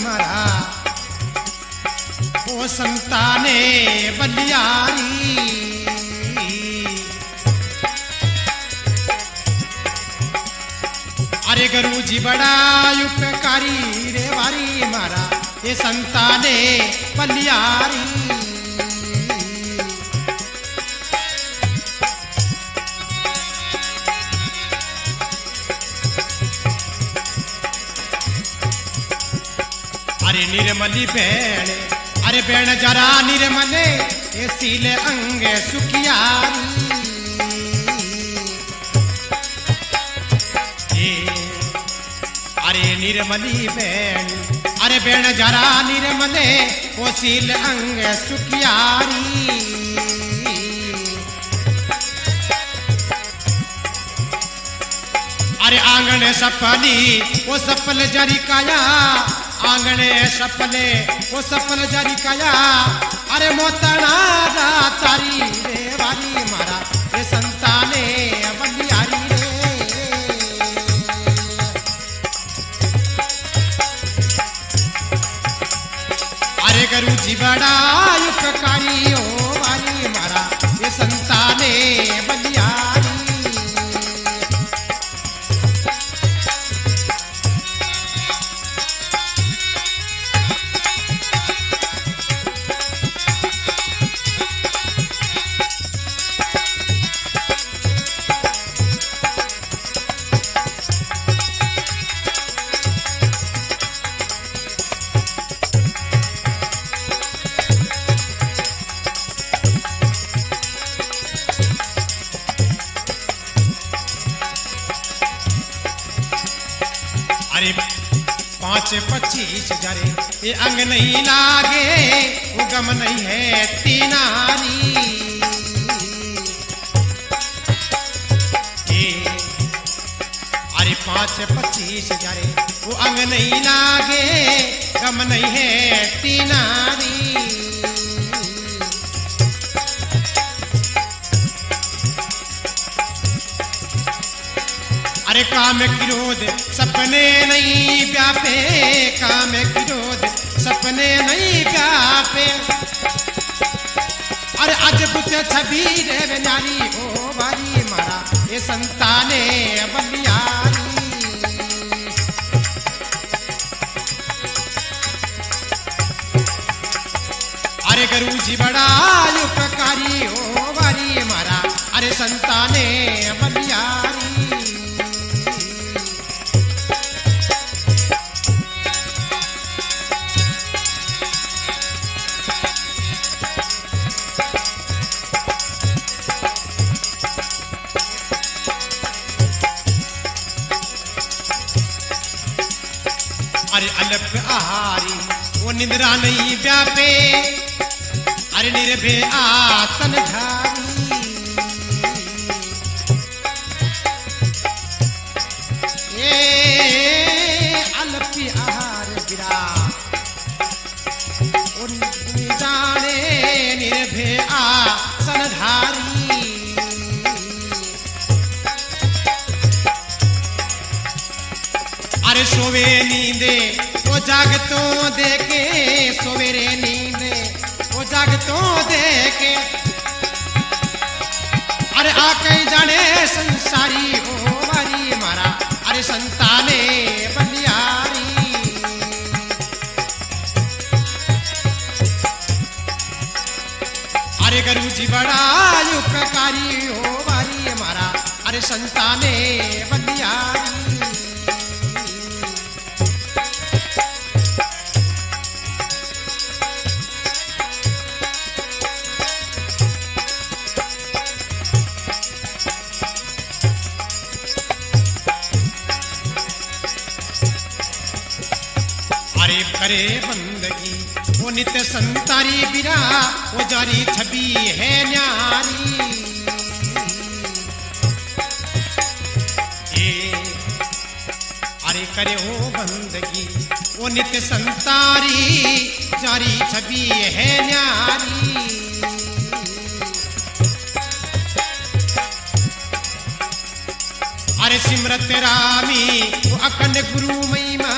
मारा ओ संताने बलियारी। अरे गुरु जी बड़ा उपकारी रे वारी मारा ये संताने बलियारी। अरे निर्मली बेण, अरे बेण जरा निर्मले ये सीले अंग सुखियारी। अरे निर्मली बेण, अरे बेण जरा निर्मले वो सील अंग सुखियारी। अरे आंगन सपली वो सपल जरी काया, आंगने सपने वो सपल जरी काया। अरे मोतना तारी रे वारी मारा ये संताने बलियारी रे। अरे गुरु जी बड़ा उपकारी हो वारी मारा ये संताने बलियारी। अरे 5-25 जरे ये अंग नहीं लागे उगम नहीं है तीनारी। अरे 5-25 जरे वो अंग नहीं लागे गम नहीं है तीनारी। अरे काम क्रोध सपने नहीं व्यापे, काम क्रोध सपने नहीं व्यापे। अरे अद्भुत छवि रे नारी ओ बारी मारा ये संताने बलियारी। अरे गुरु जी बड़ा उपकारी ओ बारी मारा अरे संताने बलियारी। अरे अल्प आहारी वो निद्रा नहीं व्यापे, अरे निर्भय आसन धारी। ये अल्प आहार गिरा जाने निर्भय आसन धारी। अरे सोवे नींदे वो जागतों देके, सोवेरे नींदे वो जागतों देके। अरे आके जाने संसारी हो मारी मारा अरे संताने बलियारी। अरे गुरु जी बड़ा उपकारी हो मारी मारा अरे संताने बलियारी। अरे करे बंदगी वो नित्य संतारी बिना वो जारी छवि है न्यारी। अरे करे हो बंदगी वो नित्य संतारी जारी छवि है न्यारी। अरे सिमरत रामी वो अखंड गुरु महिमा